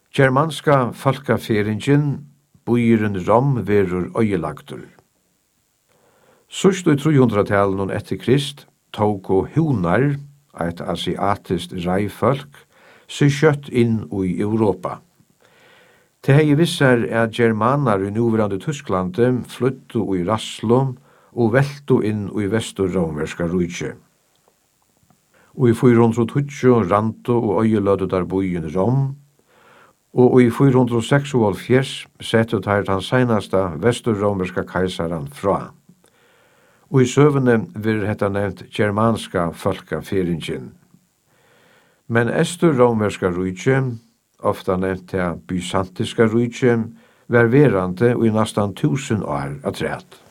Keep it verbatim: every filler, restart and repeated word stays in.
Germanska folkaferingen, bøyren Rom verur øyelagtur. Sust i trehundratalen etter Krist tók og hunar, eit asiatiskt reifolk, seg kjøtt inn i Europa. Det hei vissar at germanar i nuverande Tysklande flyttu i Raslum og veltu inn i vestur-romerska rujtje. Og i fire hundre og tjúgu rantu og øyelødu der bøyen Rom, og i fire hundre og seksoghalvfjerds settu der den seinasta vestur-romerska keisaran fra. Og i søvne vil hetta nevnt germanska folkaferingen. Men estur-romerska rujtje, ofta nevnt det bysantiska rujtje, var verande i nastan tusen år atræt.